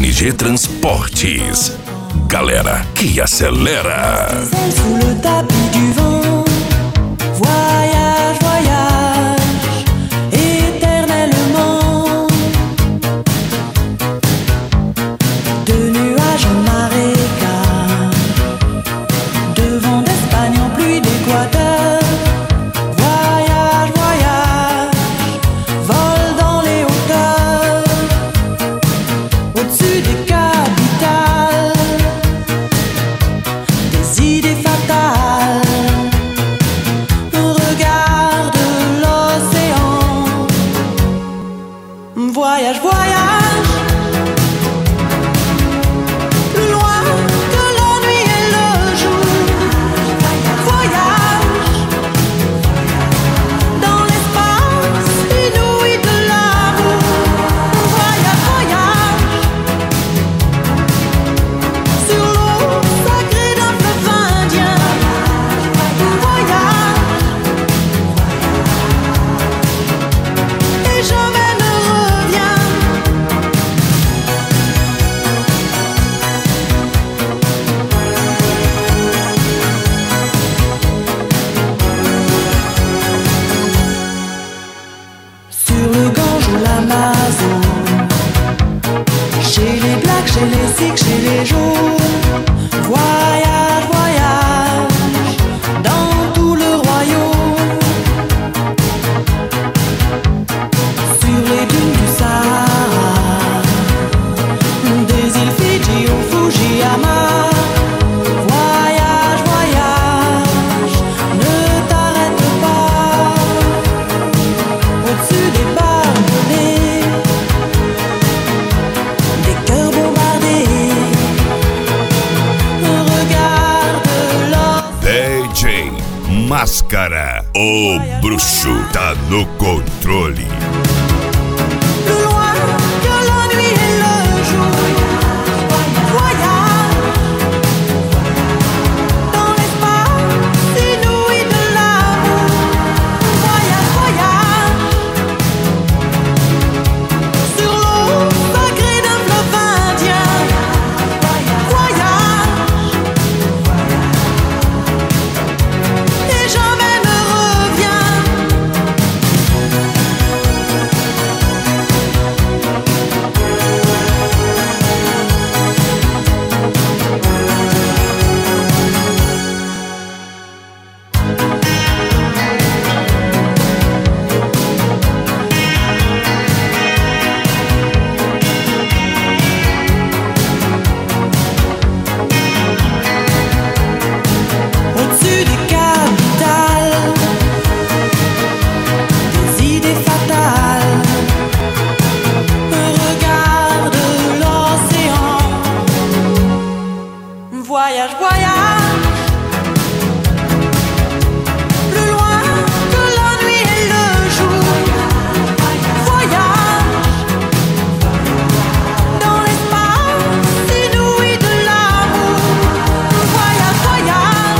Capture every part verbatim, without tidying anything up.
N G Transportes. Galera que acelera. Sous le tapis du vent, voyage, voyage, éternellement. De nuages en marécage, de vent d'Espagne en pluie d'Équateur. Voyage, voyage, vol dans les hauteurs, au-dessus des capitales. Idée fatale, regarde l'océan. Voyage, voyage, plus loin que la nuit et le jour. Voyage, dans l'espace inouï de l'amour. Voyage, voyage, sur l'eau sacrée d'un fleuve indien. Voyage, et jamais ne reviens. Sur le Gange ou l'Amazon, chez les Blacks, chez les Sikhs, chez les Jaunes. Voyage, voyage, dans tout le royaume. Sur les dunes du Sahara, des îles Fidji au Fujiyama. Voyage, voyage, ne t'arrête pas. Au-dessus des barbelés, des cœurs bombardés. Regarde l'or. D J Máscara, o bruxo tá no controle. Plus loin que la nuit et le jour. Voyage, dans l'espace inouï de l'amour. Voyage, voyage, sur l'eau sacrée d'un fleuve indien. Voyage, et jamais ne reviens. Au-dessus des capitales, des idées fatales. Regarde l'océan. Voyage, voyage, plus loin que la nuit et le jour. Voyage, dans l'espace inouï de l'amour. Voyage, voyage,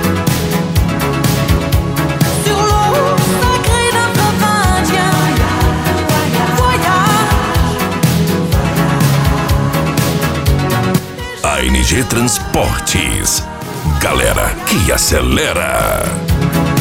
sur l'eau sacrée d'un fleuve indien. Voyage, A N G Transportes. Galera que acelera.